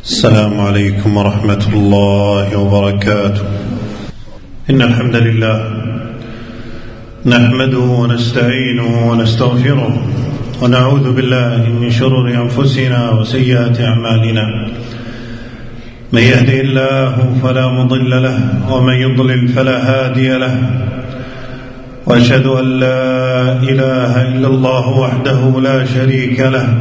السلام عليكم ورحمة الله وبركاته. إن الحمد لله نحمده ونستعينه ونستغفره ونعوذ بالله من شرور أنفسنا وسيئات أعمالنا. من يهده الله فلا مضل له ومن يضلل فلا هادي له، وأشهد أن لا إله إلا الله وحده لا شريك له،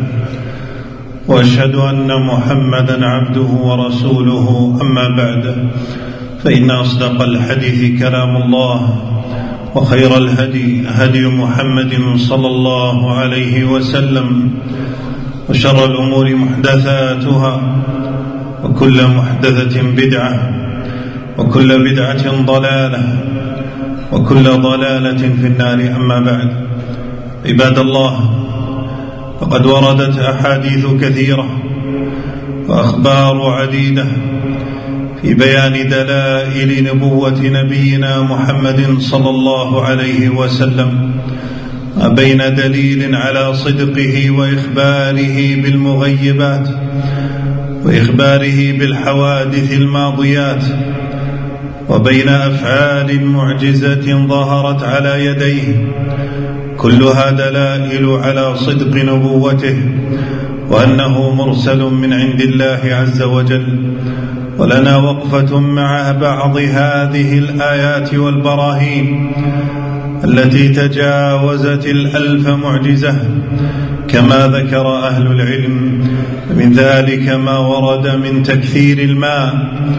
وأشهد أن محمدا عبده ورسوله. أما بعد، فإن أصدق الحديث كلام الله، وخير الهدي هدي محمد صلى الله عليه وسلم، وشر الأمور محدثاتها، وكل محدثة بدعة، وكل بدعة ضلالة، وكل ضلالة في النار. أما بعد، عباد الله، فقد وردت أحاديث كثيرة وأخبار عديدة في بيان دلائل نبوة نبينا محمد صلى الله عليه وسلم، ما بين دليل على صدقه وإخباره بالمغيبات وإخباره بالحوادث الماضيات، وبين أفعال معجزة ظهرت على يديه، كلها دلائل على صدق نبوته وأنه مرسل من عند الله عز وجل. ولنا وقفة مع بعض هذه الآيات والبراهين التي تجاوزت 1000 معجزة كما ذكر أهل العلم. من ذلك ما ورد من تكثير الماء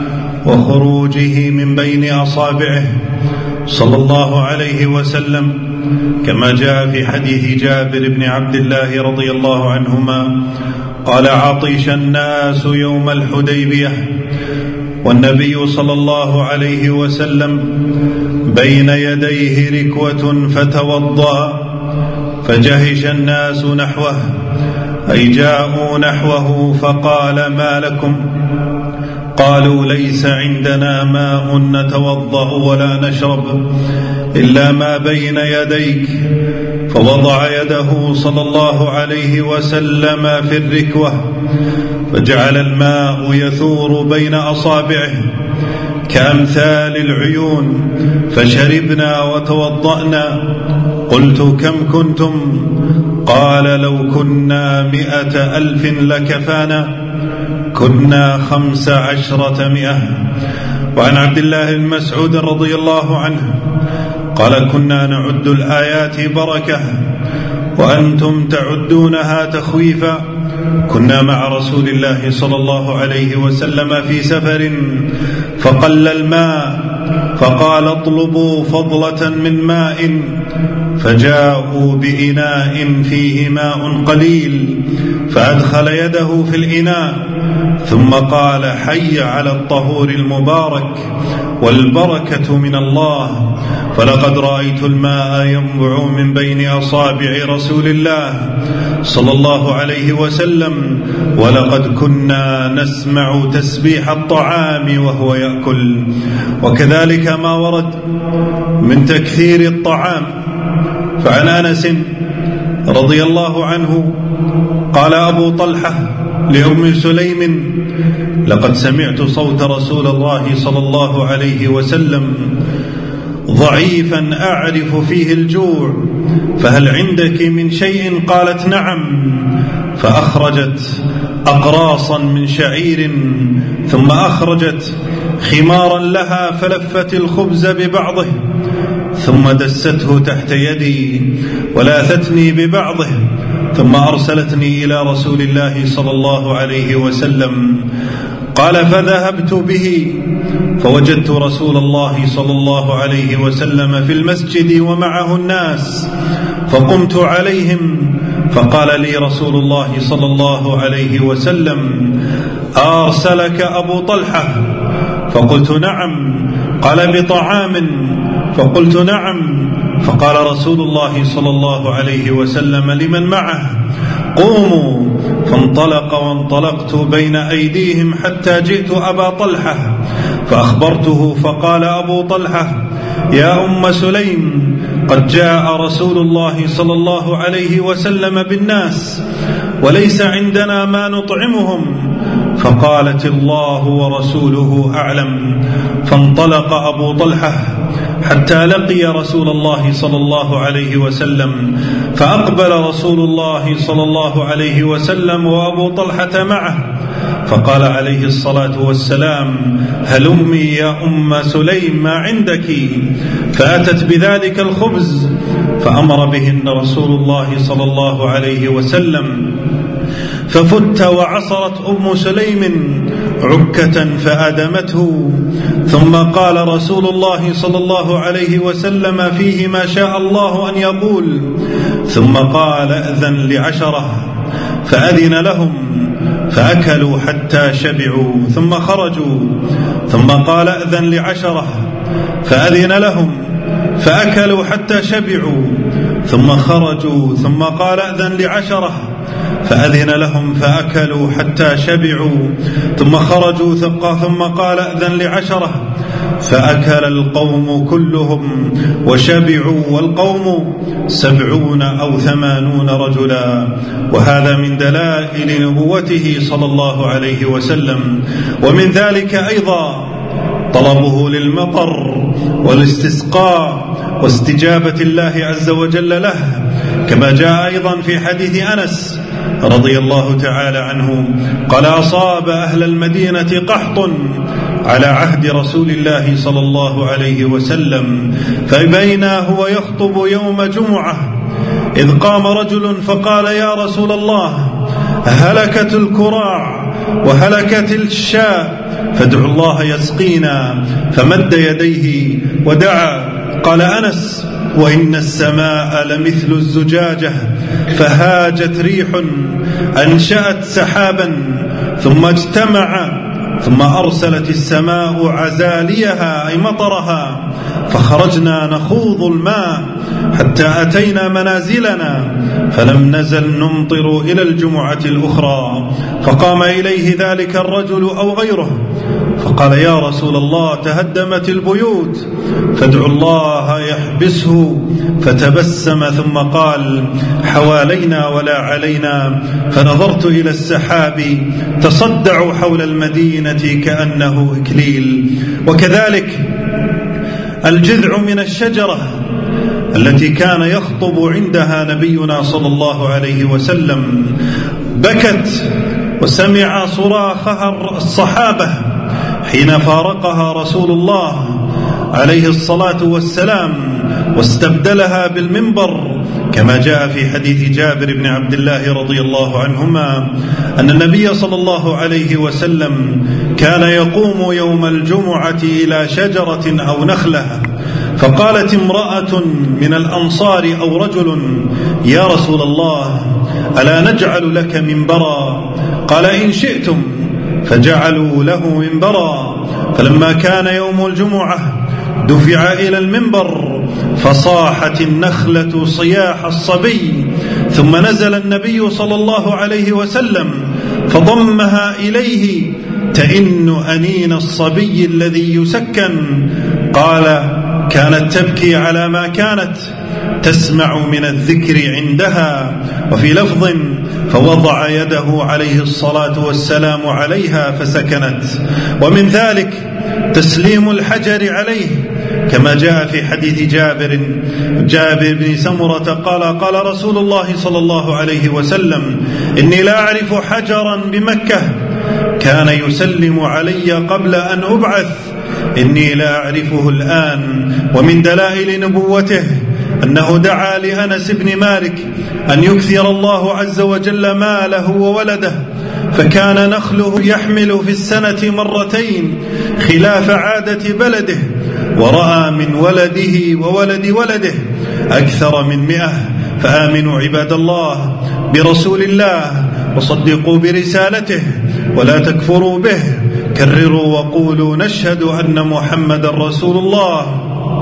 وخروجه من بين أصابعه صلى الله عليه وسلم، كما جاء في حديث جابر بن عبد الله رضي الله عنهما قال: عطش الناس يوم الحديبية والنبي صلى الله عليه وسلم بين يديه ركوة فتوضأ، فجهش الناس نحوه، أي جاءوا نحوه، فقال: ما لكم؟ قالوا: ليس عندنا ماء نتوضأ ولا نشرب إلا ما بين يديك. فوضع يده صلى الله عليه وسلم في الركوة، فجعل الماء يثور بين أصابعه كأمثال العيون، فشربنا وتوضأنا. قلت: كم كنتم؟ قال: لو كنا 100,000 لكفانا، كنا 15,000. وعن عبد الله بن مسعود رضي الله عنه قال: كنا نعد الآيات بركة وأنتم تعدونها تخويفا. كنا مع رسول الله صلى الله عليه وسلم في سفر فقل الماء، فقال: اطلبوا فضلة من ماء، فجاءوا بإناء فيه ماء قليل، فأدخل يده في الإناء ثم قال: حي على الطهور المبارك والبركة من الله. فلقد رأيت الماء ينبع من بين أصابع رسول الله صلى الله عليه وسلم، ولقد كنا نسمع تسبيح الطعام وهو يأكل. وكذلك ما ورد من تكثير الطعام. فعن أنس رضي الله عنه قال أبو طلحة لأم سليم: لقد سمعت صوت رسول الله صلى الله عليه وسلم ضعيفا أعرف فيه الجوع، فهل عندك من شيء؟ قالت: نعم. فأخرجت أقراصا من شعير، ثم أخرجت خمارا لها، فلفت الخبز ببعضه، ثم دسته تحت يدي ولاثتني ببعضه، ثم أرسلتني إلى رسول الله صلى الله عليه وسلم. قال: فذهبت به فوجدت رسول الله صلى الله عليه وسلم في المسجد ومعه الناس، فقمت عليهم، فقال لي رسول الله صلى الله عليه وسلم: أرسلك أبو طلحة؟ فقلت: نعم. قال: بطعام؟ فقلت: نعم. فقال رسول الله صلى الله عليه وسلم لمن معه: قوموا. فانطلق وانطلقت بين أيديهم حتى جئت أبا طلحة فأخبرته، فقال أبو طلحة: يا أم سليم، قد جاء رسول الله صلى الله عليه وسلم بالناس، وليس عندنا ما نطعمهم. فقالت: الله ورسوله أعلم. فانطلق أبو طلحة حتى لقي رسول الله صلى الله عليه وسلم، فأقبل رسول الله صلى الله عليه وسلم وأبو طلحة معه، فقال عليه الصلاة والسلام: هلمي يا أم سليم ما عندك؟ فأتت بذلك الخبز فأمر بهن رسول الله صلى الله عليه وسلم، ففت وعصرت أم سليم عكة فأدمته، ثم قال رسول الله صلى الله عليه وسلم فيه ما شاء الله أن يقول، ثم قال: أذن ل10، فأذن لهم فأكلوا حتى شبعوا ثم خرجوا، ثم قال: أذن ل10، فأذن لهم فأكلوا حتى شبعوا ثم خرجوا، ثم قال: أذن ل10، فأذن لهم فأكلوا حتى شبعوا ثم خرجوا، ثم قال: أذن ل10، فأكل القوم كلهم وشبعوا، والقوم 70 أو 80 رجلا. وهذا من دلائل نبوته صلى الله عليه وسلم. ومن ذلك أيضا طلبه للمطر والاستسقاء واستجابة الله عز وجل له، كما جاء أيضا في حديث أنس رضي الله تعالى عنه قال: أصاب أهل المدينة قحط على عهد رسول الله صلى الله عليه وسلم، فبينا هو يخطب يوم جمعة إذ قام رجل فقال: يا رسول الله، هلكت الكراع وهلكت الشاة، فادعوا الله يسقينا. فمد يديه ودعا. قال أنس: وإن السماء لمثل الزجاجة، فهاجت ريح أنشأت سحابا ثم اجتمع، ثم أرسلت السماء عزاليها أي مطرها، فخرجنا نخوض الماء حتى أتينا منازلنا، فلم نزل نمطر إلى الجمعة الأخرى. فقام إليه ذلك الرجل أو غيره فقال: يا رسول الله، تهدمت البيوت، فادعوا الله يحبسه. فتبسم ثم قال: حوالينا ولا علينا. فنظرت إلى السحاب تصدع حول المدينة كأنه إكليل. وكذلك الجذع من الشجرة التي كان يخطب عندها نبينا صلى الله عليه وسلم بكت، وسمع صراخها الصحابة حين فارقها رسول الله عليه الصلاة والسلام واستبدلها بالمنبر، كما جاء في حديث جابر بن عبد الله رضي الله عنهما أن النبي صلى الله عليه وسلم كان يقوم يوم الجمعة إلى شجرة أو نخلة، فقالت امرأة من الأنصار أو رجل: يا رسول الله، ألا نجعل لك منبرا؟ قال: إن شئتم. فجعلوا له منبرا. فلما كان يوم الجمعة دفع إلى المنبر، فصاحت النخلة صياح الصبي، ثم نزل النبي صلى الله عليه وسلم فضمها إليه تئن أنين الصبي الذي يسكن. قال: كانت تبكي على ما كانت تسمع من الذكر عندها. وفي لفظ: فوضع يده عليه الصلاة والسلام عليها فسكنت. ومن ذلك تسليم الحجر عليه، كما جاء في حديث جابر بن سمرة قال رسول الله صلى الله عليه وسلم: إني لا أعرف حجرا بمكة كان يسلم علي قبل أن أبعث، إني لا أعرفه الآن. ومن دلائل نبوته أنه دعا لأنس بن مالك أن يكثر الله عز وجل ماله وولده، فكان نخله يحمل في السنة مرتين خلاف عادة بلده، ورأى من ولده وولد ولده أكثر من 100. فآمنوا عباد الله برسول الله وصدقوا برسالته ولا تكفروا به، كرروا وقولوا نشهد أن محمد رسول الله.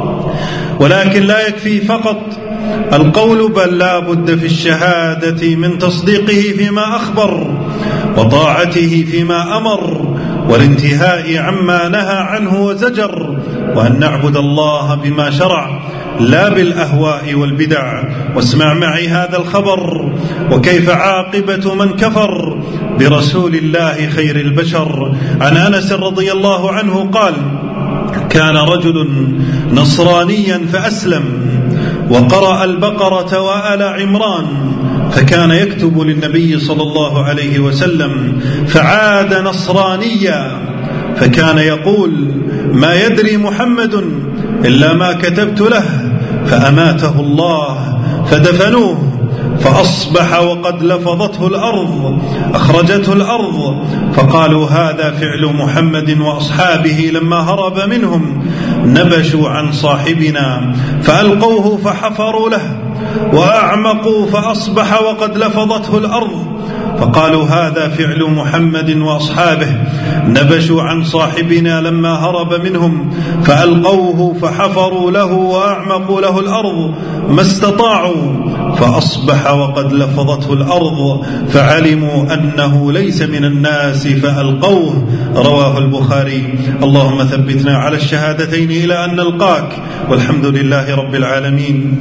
ولكن لا يكفي فقط القول، بل لا بد في الشهادة من تصديقه فيما أخبر وطاعته فيما أمر والانتهاء عما نهى عنه وزجر، وأن نعبد الله بما شرع لا بالأهواء والبدع. واسمع معي هذا الخبر وكيف عاقبة من كفر برسول الله خير البشر. عن أنس رضي الله عنه قال: كان رجل نصرانيا فأسلم وقرأ البقرة وآل عمران، فكان يكتب للنبي صلى الله عليه وسلم، فعاد نصرانيا، فكان يقول: ما يدري محمد إلا ما كتبت له، فأماته الله فدفنوه، فأصبح وقد لفظته الأرض، أخرجته الأرض، فقالوا: هذا فعل محمد وأصحابه لما هرب منهم، نبشوا عن صاحبنا فألقوه فحفروا له وأعمقوا، فأصبح وقد لفظته الأرض، فقالوا: هذا فعل محمد وأصحابه، نبشوا عن صاحبنا لما هرب منهم، فألقوه فحفروا له وأعمقوا له الأرض ما استطاعوا، فأصبح وقد لفظته الأرض، فعلموا أنه ليس من الناس فألقوه. رواه البخاري. اللهم ثبتنا على الشهادتين إلى أن نلقاك، والحمد لله رب العالمين.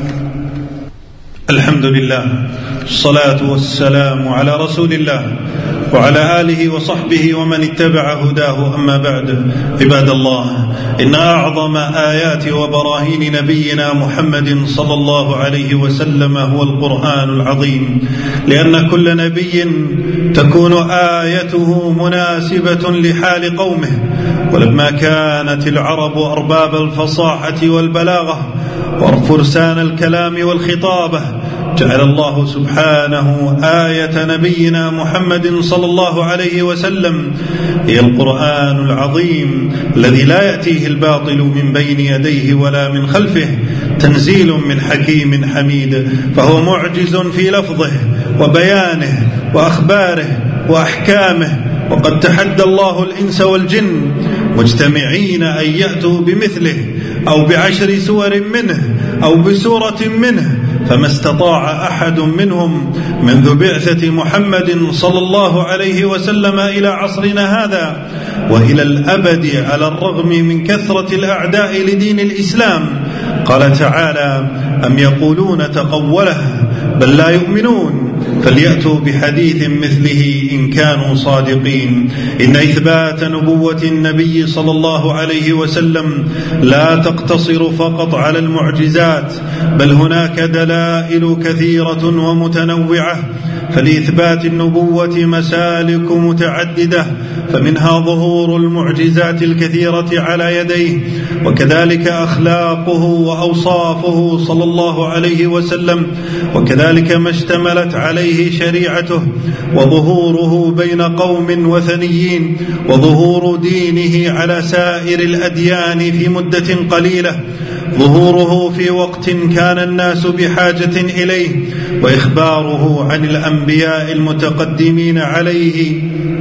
الحمد لله، الصلاة والسلام على رسول الله وعلى آله وصحبه ومن اتبع هداه. أما بعد، عباد الله، إن أعظم آيات وبراهين نبينا محمد صلى الله عليه وسلم هو القرآن العظيم، لأن كل نبي تكون آيته مناسبة لحال قومه. ولما كانت العرب أرباب الفصاحة والبلاغة وفرسان الكلام والخطابة، جعل الله سبحانه آية نبينا محمد صلى الله عليه وسلم هي القرآن العظيم، الذي لا يأتيه الباطل من بين يديه ولا من خلفه، تنزيل من حكيم حميد، فهو معجز في لفظه وبيانه وأخباره وأحكامه. وقد تحدى الله الإنس والجن مجتمعين أن يأتوا بمثله أو ب10 سور منه أو بسورة منه، فما استطاع أحد منهم منذ بعثة محمد صلى الله عليه وسلم إلى عصرنا هذا وإلى الأبد، على الرغم من كثرة الأعداء لدين الإسلام. قال تعالى: أم يقولون تقوله بل لا يؤمنون، فليأتوا بحديث مثله إن كانوا صادقين. إن إثبات نبوة النبي صلى الله عليه وسلم لا تقتصر فقط على المعجزات، بل هناك دلائل كثيرة ومتنوعة. فلإثبات النبوة مسالك متعددة، فمنها ظهور المعجزات الكثيرة على يديه، وكذلك أخلاقه وأوصافه صلى الله عليه وسلم، وكذلك ما اشتملت عليه شريعته، وظهوره بين قوم وثنيين، وظهور دينه على سائر الأديان في مدة قليلة، ظهوره في وقت كان الناس بحاجة إليه، وإخباره عن الأنبياء المتقدمين عليه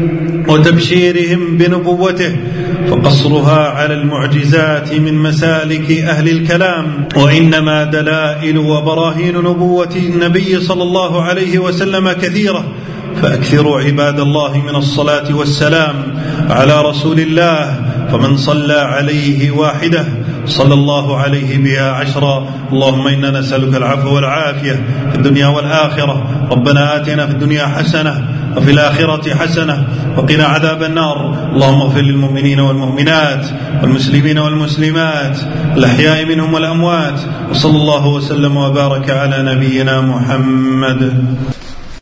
وتبشيرهم بنبوته، فقصرها على المعجزات من مسالك أهل الكلام، وإنما دلائل وبراهين نبوة النبي صلى الله عليه وسلم كثيرة. فأكثروا عباد الله من الصلاة والسلام على رسول الله، فمن صلى عليه واحدة صلى الله عليه بها 10. اللهم إنا نسألك العفو والعافية في الدنيا والآخرة. ربنا آتنا في الدنيا حسنة وفي الآخرة حسنة وقنا عذاب النار. اللهم اغفر للمؤمنين والمؤمنات والمسلمين والمسلمات الأحياء منهم والأموات، وصلى الله وسلم وبارك على نبينا محمد.